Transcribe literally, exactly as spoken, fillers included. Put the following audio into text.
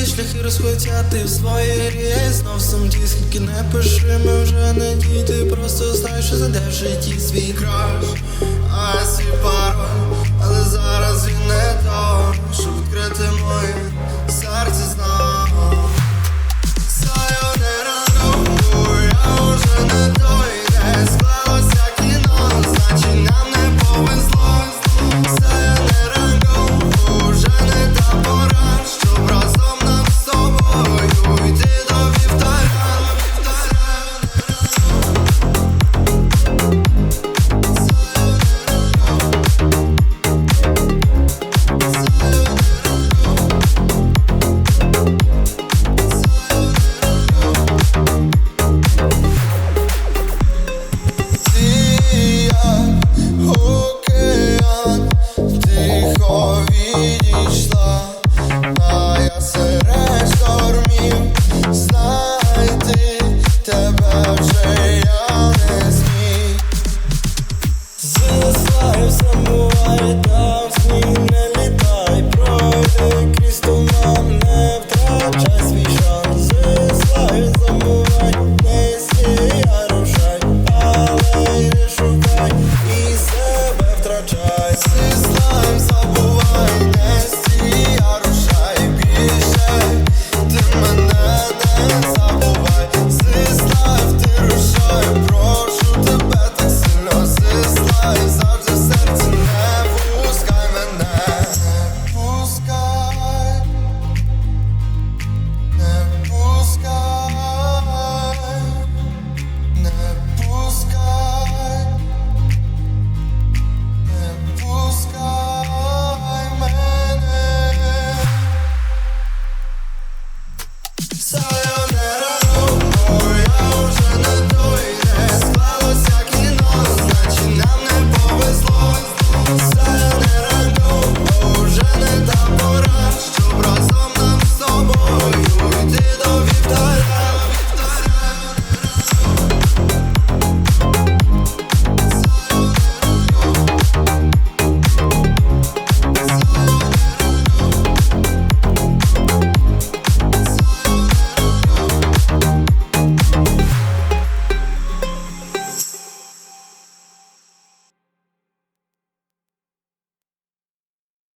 свої шляхи розходяться, ти в своїй грі, я і знов сам ті, скільки не пиши, ми вже не діти. Просто знаєш, що знайде в житті свій краш, а свій пароль. Але зараз він не то, щоб відкрити моє серце знову. Сайонара, ну, я вже не той, де склалося кіно, значить нам не повезло. Сайонара, ну, вже не та пора, щоб разом нам з тобою йти до вівтаря. Океан тихо відійшла.